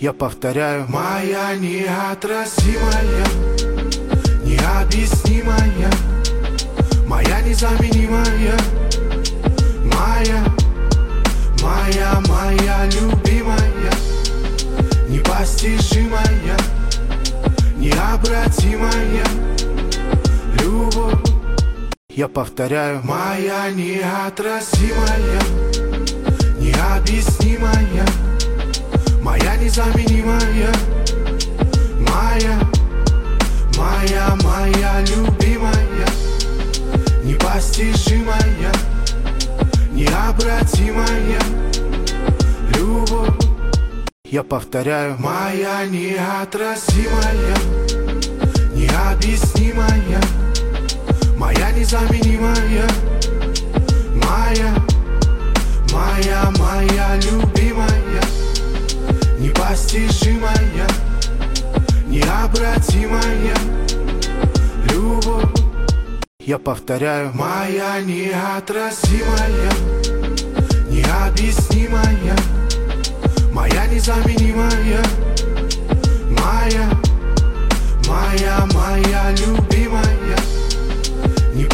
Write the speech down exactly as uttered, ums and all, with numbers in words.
Я повторяю, моя неотразимая, необъяснимая, моя незаменимая, моя, моя, моя любимая, непостижимая, необратимая любовь. Я повторяю, моя неотразимая, необъяснимая, моя незаменимая, моя, моя, моя любимая, непостижимая, необратимая любовь. Я повторяю, моя неотразимая, необъяснимая, моя незаменимая, моя, моя, моя любимая, непостижимая, необратимая любовь. Я повторяю, моя неотразимая,